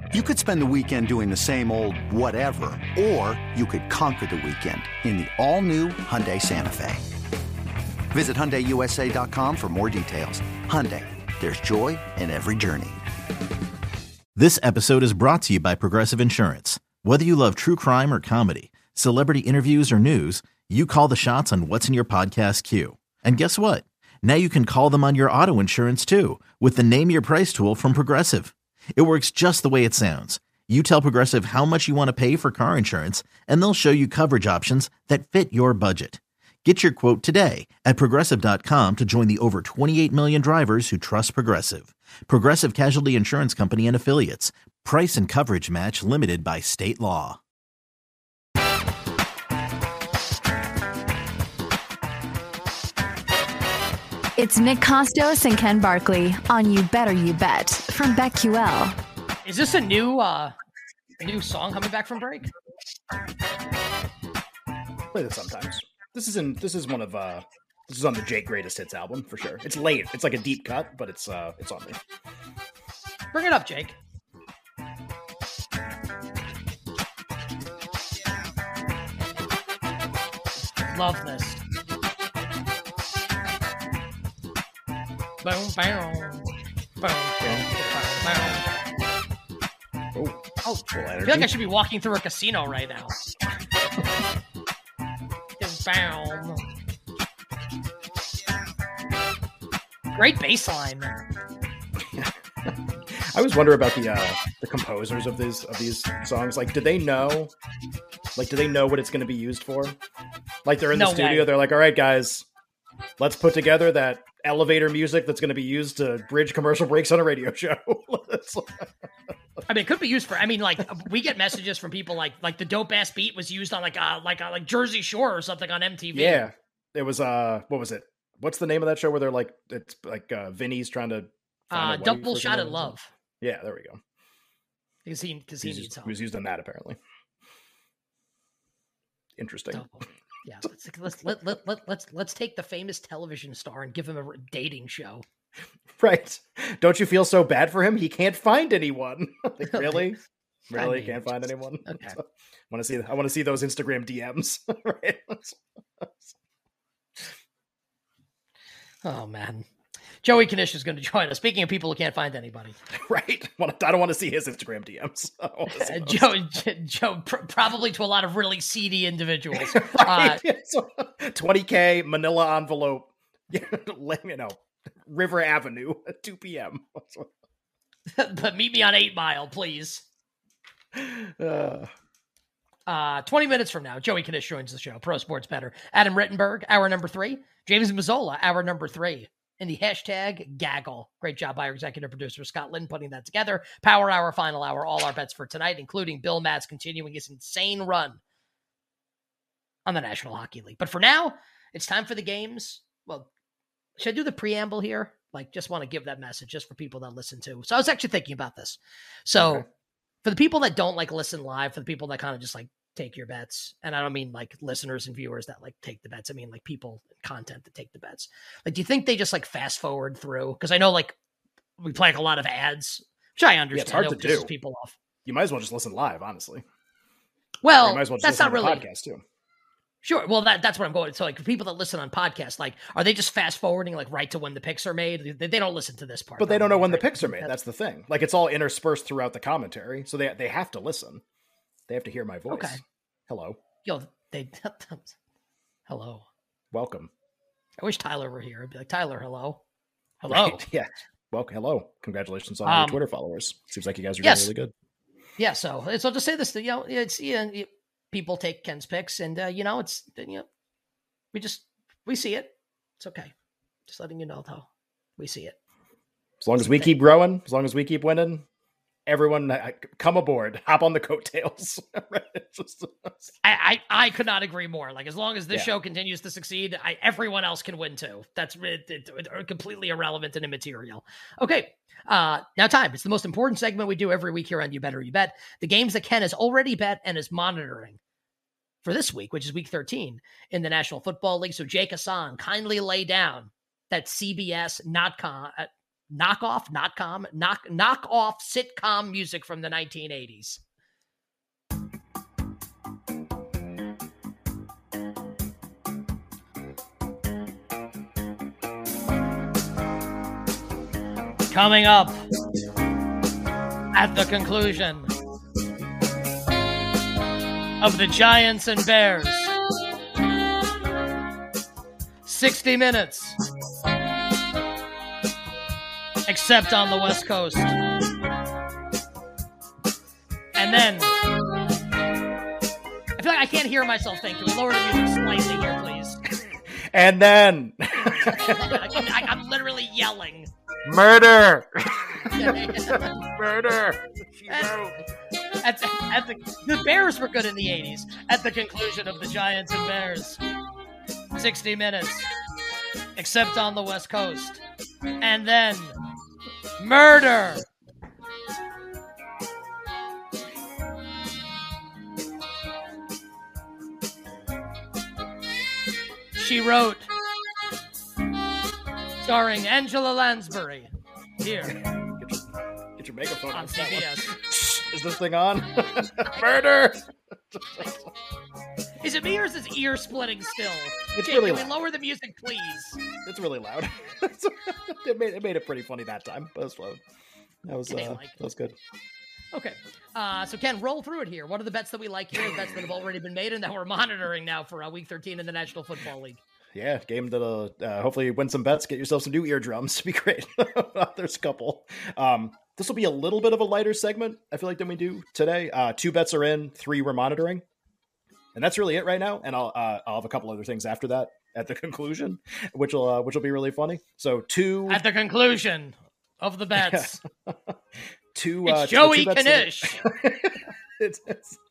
You could spend the weekend doing the same old whatever, or you could conquer the weekend in the all-new Hyundai Santa Fe. Visit HyundaiUSA.com for more details. Hyundai, there's joy in every journey. This episode is brought to you by Progressive Insurance. Whether you love true crime or comedy, celebrity interviews or news, you call the shots on what's in your podcast queue. And guess what? Now you can call them on your auto insurance too with the Name Your Price tool from Progressive. It works just the way it sounds. You tell Progressive how much you want to pay for car insurance, and they'll show you coverage options that fit your budget. Get your quote today at Progressive.com to join the over 28 million drivers who trust Progressive. Progressive Casualty Insurance Company and Affiliates. Price and coverage match limited by state law. It's Nick Costos and Ken Barkley on You Better You Bet from BetQL. Is this a new song coming back from break? Play this sometimes. This is on the Jake Greatest Hits album for sure. It's late. It's like a deep cut, but it's on me. Bring it up, Jake. Love this. Boom, boom, boom, boom. Oh, I feel like I should be walking through a casino right now. Boom. Great bass line. I always wonder about the composers of these songs. Like, do they know what it's going to be used for? Like, they're in the studio. They're like, all right, guys, let's put together that elevator music that's going to be used to bridge commercial breaks on a radio show. I mean, it could be used for. I mean, like, we get messages from people like the dope ass beat was used on like Jersey Shore or something on MTV. Yeah, it was. What was it? What's the name of that show where they're like, it's like Vinny's trying to Double Shot at Love. Yeah, there we go. Because he needs help. He was used on that apparently. Interesting. Double. Yeah, let's take the famous television star and give him a dating show. Right? Don't you feel so bad for him? He can't find anyone. Like, really? Really can't find anyone. Okay. I want to see those Instagram DMs. Right? Oh man, Joey Knish is going to join us. Speaking of people who can't find anybody, right? I don't want to see his Instagram DMs. Joe, probably to a lot of really seedy individuals. Right? 20K Manila envelope. River Avenue at 2 p.m. But meet me on 8 Mile, please. 20 minutes from now, Joey Knish joins the show. Pro Sports Better. Adam Rittenberg, hour number 3. James Mazzola, hour number 3. And the hashtag gaggle. Great job by our executive producer, Scott Lynn, putting that together. Power Hour, Final Hour, all our bets for tonight, including Bill Matz continuing his insane run on the National Hockey League. But for now, it's time for the games. Well, should I do the preamble here? Like, just want to give that message just for people that listen to. So I was actually thinking about this. So for the people that don't like listen live, for the people that kind of just like take your bets, and I don't mean like listeners and viewers that like take the bets. I mean like people and content that take the bets. Like, do you think they just like fast forward through? Because I know like we play like a lot of ads, which I understand. Yeah, it's hard to do. People off. You might as well just listen live, honestly. Well, you might as well just that's listen not to really the podcast too. Sure. Well, that's what I'm going to. So, like, for people that listen on podcasts, like, are they just fast forwarding, like, right to when the picks are made? They don't listen to this part. But they don't know when the picks are made. That's the thing. Like, it's all interspersed throughout the commentary. So they have to listen. They have to hear my voice. Okay. Hello. Hello. Welcome. I wish Tyler were here. I'd be like, Tyler, hello. Hello. Right. Yeah. Well, hello. Congratulations on your Twitter followers. Seems like you guys are doing really good. Yeah. So I'll just say this, people take Ken's picks, and we see it. It's okay. Just letting you know, though, we see it. As long as we keep growing, as long as we keep winning, everyone come aboard, hop on the coattails. I could not agree more. Like, as long as this show continues to succeed, everyone else can win too. That's completely irrelevant and immaterial. Okay. Now time. It's the most important segment we do every week here on You Better You Bet. The games that Ken has already bet and is monitoring for this week, which is week 13 in the National Football League. So Jake Hassan, kindly lay down that CBS knockoff sitcom music from the 1980s. Coming up at the conclusion of the Giants and Bears, 60 minutes, except on the West Coast. And then, I feel like I can't hear myself think. Can we lower the music slightly here, please? And then, I'm literally yelling. Murder! Murder! The Bears were good in the 80s. At the conclusion of the Giants and Bears, 60 minutes, except on the West Coast. And then, murder! She Wrote, starring Angela Lansbury, here. Get your megaphone on CBS. Is this thing on? Murder! Is it me or is this ear splitting still? It's Jake, really can loud. we lower the music, please? It's really loud. It made it pretty funny that time, but it was loud. That was good. Okay. So Ken, roll through it here. What are the bets that we like here? The bets that have already been made and that we're monitoring now for Week 13 in the National Football League. Yeah, game that'll hopefully win some bets, get yourself some new eardrums. Be great. There's a couple. This will be a little bit of a lighter segment, I feel like, than we do today. 2 bets are in, 3 we're monitoring. And that's really it right now. And I'll have a couple other things after that at the conclusion, which will be really funny. So 2 at the conclusion of the bets. Yeah. It's Joey Knish. It's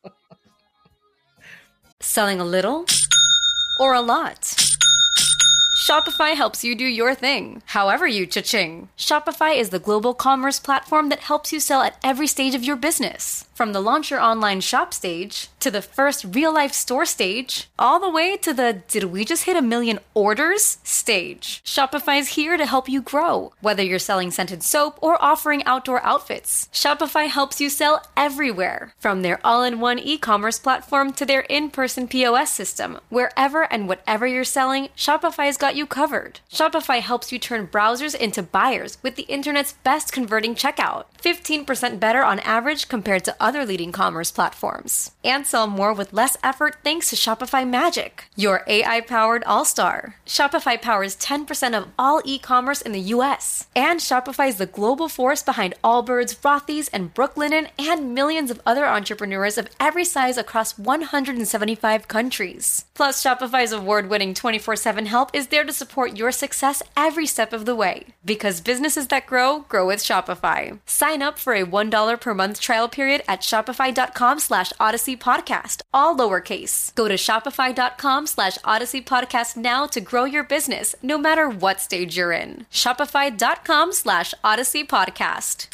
Selling a little or a lot? Shopify helps you do your thing, however you cha-ching. Shopify is the global commerce platform that helps you sell at every stage of your business. From the launch your online shop stage, to the first real-life store stage, all the way to the did we just hit 1 million orders stage. Shopify's here to help you grow. Whether you're selling scented soap or offering outdoor outfits, Shopify helps you sell everywhere. From their all-in-one e-commerce platform to their in-person POS system, wherever and whatever you're selling, Shopify's got you covered. Shopify helps you turn browsers into buyers with the internet's best converting checkout. 15% better on average compared to other leading commerce platforms. And sell more with less effort thanks to Shopify Magic, your AI-powered all-star. Shopify powers 10% of all e-commerce in the US. And Shopify is the global force behind Allbirds, Rothy's, and Brooklinen, and millions of other entrepreneurs of every size across 175 countries. Plus, Shopify's award-winning 24/7 help is there to support your success every step of the way. Because businesses that grow with Shopify. Sign up for a $1 per month trial period at shopify.com/Odyssey Podcast, all lowercase. Go to shopify.com/Odyssey Podcast now to grow your business, no matter what stage you're in. Shopify.com/Odyssey Podcast.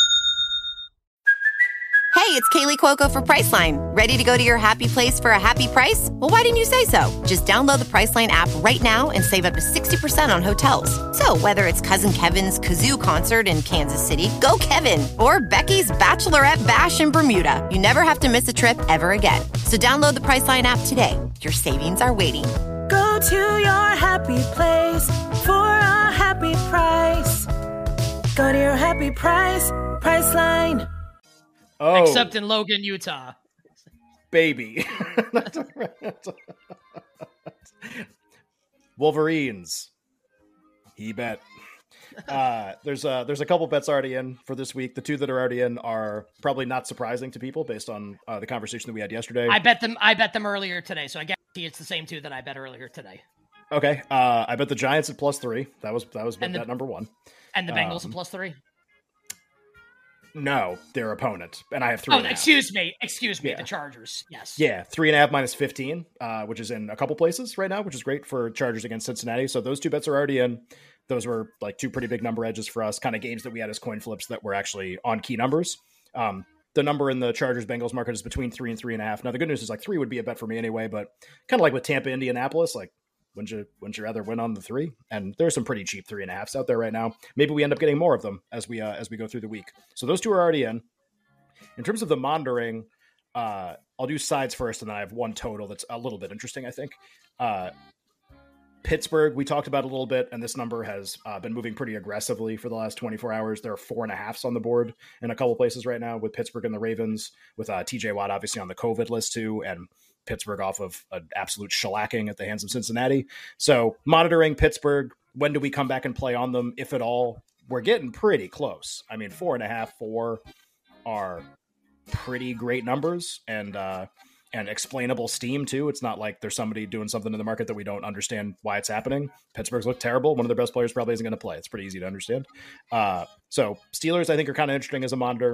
Hey, it's Kaylee Cuoco for Priceline. Ready to go to your happy place for a happy price? Well, why didn't you say so? Just download the Priceline app right now and save up to 60% on hotels. So whether it's Cousin Kevin's Kazoo Concert in Kansas City, go Kevin, or Becky's Bachelorette Bash in Bermuda, you never have to miss a trip ever again. So download the Priceline app today. Your savings are waiting. Go to your happy place for a happy price. Go to your happy price, Priceline. Oh, except in Logan, Utah. Baby. Wolverines. He bet. There's a couple bets already in for this week. The 2 that are already in are probably not surprising to people based on the conversation that we had yesterday. I bet them earlier today, so I guarantee it's the same 2 that I bet earlier today. Okay. I bet the Giants at +3. That was bet number 1. And the Bengals at +3. No, their opponent, and I have 3. Oh, excuse me, Yeah. the Chargers. Yes. Yeah, 3.5 minus 15, which is in a couple places right now, which is great for Chargers against Cincinnati. So those 2 bets are already in. Those were like 2 pretty big number edges for us, kind of games that we had as coin flips that were actually on key numbers. The number in the Chargers Bengals market is between 3 and 3.5. Now the good news is like 3 would be a bet for me anyway, but kind of like with Tampa, Indianapolis, like Wouldn't you rather win on the 3? And there's some pretty cheap 3.5s out there right now. Maybe we end up getting more of them as we go through the week. So those two are already in. In terms of the monitoring, I'll do sides first, and then I have one total that's a little bit interesting, I think. Pittsburgh, we talked about a little bit, and this number has been moving pretty aggressively for the last 24 hours. There are 4.5s on the board in a couple places right now with Pittsburgh and the Ravens, with TJ Watt obviously on the COVID list too, and Pittsburgh off of an absolute shellacking at the hands of Cincinnati. So monitoring Pittsburgh, when do we come back and play on them, if at all? We're getting pretty close. I mean, 4.5, 4 are pretty great numbers, and explainable steam too. It's not like there's somebody doing something in the market that we don't understand why it's happening. Pittsburgh's look terrible. One of their best players probably isn't going to play. It's pretty easy to understand. So Steelers, I think, are kind of interesting as a monitor.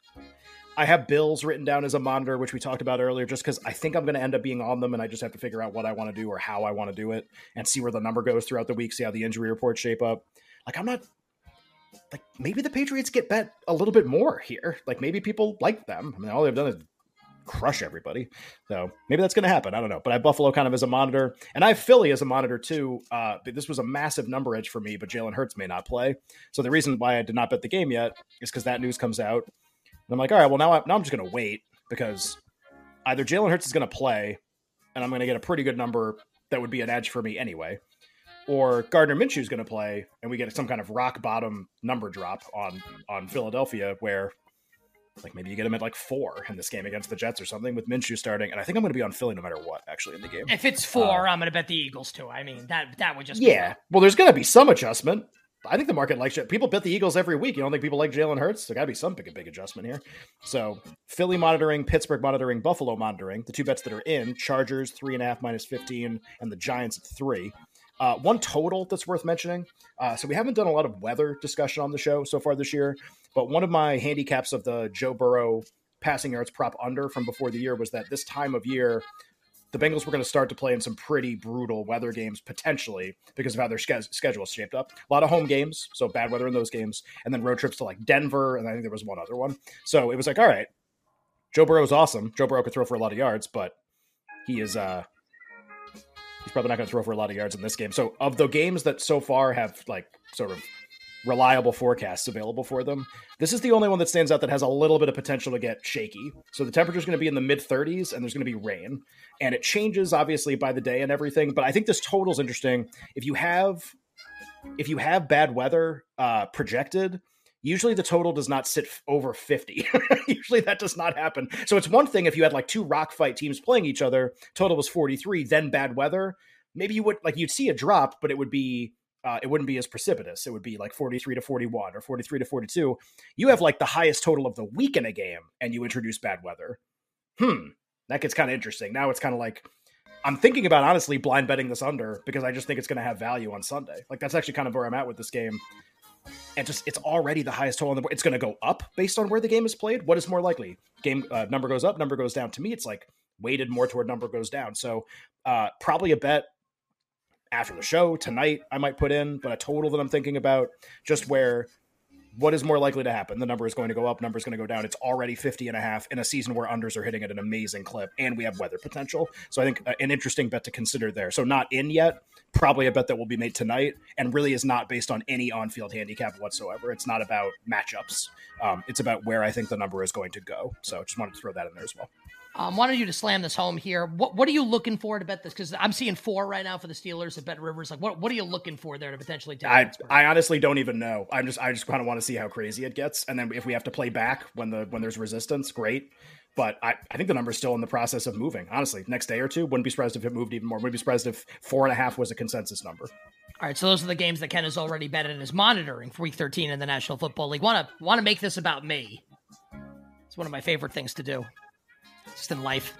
I have Bills written down as a monitor, which we talked about earlier, just because I think I'm going to end up being on them, and I just have to figure out what I want to do or how I want to do it and see where the number goes throughout the week, see how the injury reports shape up. Like, I'm not like, maybe the Patriots get bet a little bit more here. Like, maybe people like them. I mean, all they've done is crush everybody. So maybe that's going to happen. I don't know. But I have Buffalo kind of as a monitor, and I have Philly as a monitor too. This was a massive number edge for me, but Jalen Hurts may not play. So the reason why I did not bet the game yet is because that news comes out. And I'm like, all right, well, now I'm just going to wait, because either Jalen Hurts is going to play and I'm going to get a pretty good number that would be an edge for me anyway, or Gardner Minshew is going to play and we get some kind of rock bottom number drop on Philadelphia, where like maybe you get him at like 4 in this game against the Jets or something with Minshew starting. And I think I'm going to be on Philly no matter what, actually, in the game. If it's 4, I'm going to bet the Eagles too. I mean, that would just be yeah. Well, there's going to be some adjustment. I think the market likes it. People bet the Eagles every week. You don't think people like Jalen Hurts? There got to be some big adjustment here. So Philly monitoring, Pittsburgh monitoring, Buffalo monitoring. The two bets that are in: Chargers 3.5 minus 15, and the Giants at 3. One total that's worth mentioning. So we haven't done a lot of weather discussion on the show so far this year, but one of my handicaps of the Joe Burrow passing yards prop under from before the year was that this time of year, the Bengals were going to start to play in some pretty brutal weather games, potentially, because of how their schedule is shaped up. A lot of home games, so bad weather in those games, and then road trips to like Denver, and I think there was one other one. So it was like, all right, Joe Burrow is awesome. Joe Burrow could throw for a lot of yards, but he's probably not going to throw for a lot of yards in this game. So of the games that so far have like sort of reliable forecasts available for them, this is the only one that stands out that has a little bit of potential to get shaky. So the temperature is going to be in the mid 30s and there's going to be rain, and it changes obviously by the day and everything. But I think this total is interesting. If you have bad weather projected, usually the total does not sit over 50. Usually that does not happen. So it's one thing if you had like 2 rock fight teams playing each other, total was 43, then bad weather. Maybe you'd see a drop, but it wouldn't be as precipitous. It would be like 43 to 41 or 43 to 42. You have like the highest total of the week in a game and you introduce bad weather. That gets kind of interesting. Now it's kind of like, I'm thinking about honestly blind betting this under, because I just think it's going to have value on Sunday. Like that's actually kind of where I'm at with this game. And just, it's already the highest total on the board. It's going to go up based on where the game is played. What is more likely? Game number goes up, number goes down. To me, it's like weighted more toward number goes down. So probably a bet after the show tonight I might put in, but a total that I'm thinking about, just where what is more likely to happen? The number is going to go up, number is going to go down. It's already 50.5 in a season where unders are hitting at an amazing clip, and we have weather potential. So I think an interesting bet to consider there. So not in yet, probably a bet that will be made tonight, and really is not based on any on-field handicap whatsoever. It's not about matchups. It's about where I think the number is going to go. So just wanted to throw that in there as well. Wanted you to slam this home here. What are you looking for to bet this? Because I'm seeing 4 right now for the Steelers at Bet Rivers. Like, what are you looking for there to potentially take? I honestly don't even know. I just kind of want to see how crazy it gets, and then if we have to play back when there's resistance, great. But I think the number's still in the process of moving. Honestly, next day or two, wouldn't be surprised if it moved even more. Wouldn't be surprised if 4.5 was a consensus number. All right, so those are the games that Ken has already betted and is monitoring for Week 13 in the National Football League. Want to make this about me? It's one of my favorite things to do, just in life.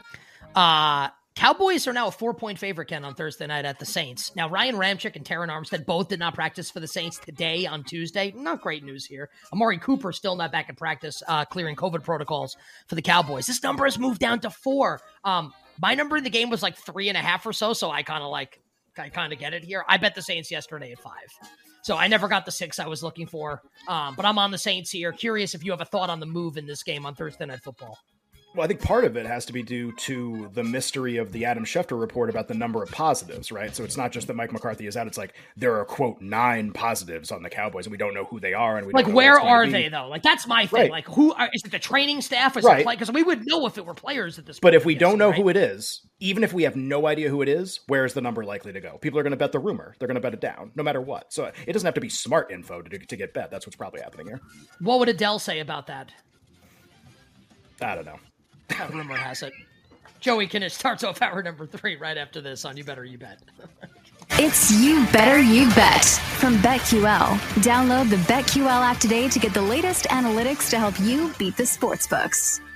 Cowboys are now a 4-point favorite, Ken, on Thursday night at the Saints. Now, Ryan Ramczyk and Terron Armstead both did not practice for the Saints today on Tuesday. Not great news here. Amari Cooper still not back in practice, clearing COVID protocols for the Cowboys. This number has moved down to 4. My number in the game was like 3.5 or so I kind of get it here. I bet the Saints yesterday at 5. So I never got the 6 I was looking for, but I'm on the Saints here. Curious if you have a thought on the move in this game on Thursday Night Football. Well, I think part of it has to be due to the mystery of the Adam Schefter report about the number of positives, right? So it's not just that Mike McCarthy is out. It's like there are, quote, 9 positives on the Cowboys, and we don't know who they are. And we don't know where are they, though? Like, that's my thing. Right. Like, is it the training staff? Is it because we would know if it were players at this point. But if we don't know who it is, even if we have no idea who it is, where is the number likely to go? People are going to bet the rumor. They're going to bet it down, no matter what. So it doesn't have to be smart info to get bet. That's what's probably happening here. What would Adele say about that? I don't know. Rumor has it. Joey Knish starts off hour number 3 right after this on You Better You Bet. It's You Better You Bet from BetQL. Download the BetQL app today to get the latest analytics to help you beat the sportsbooks.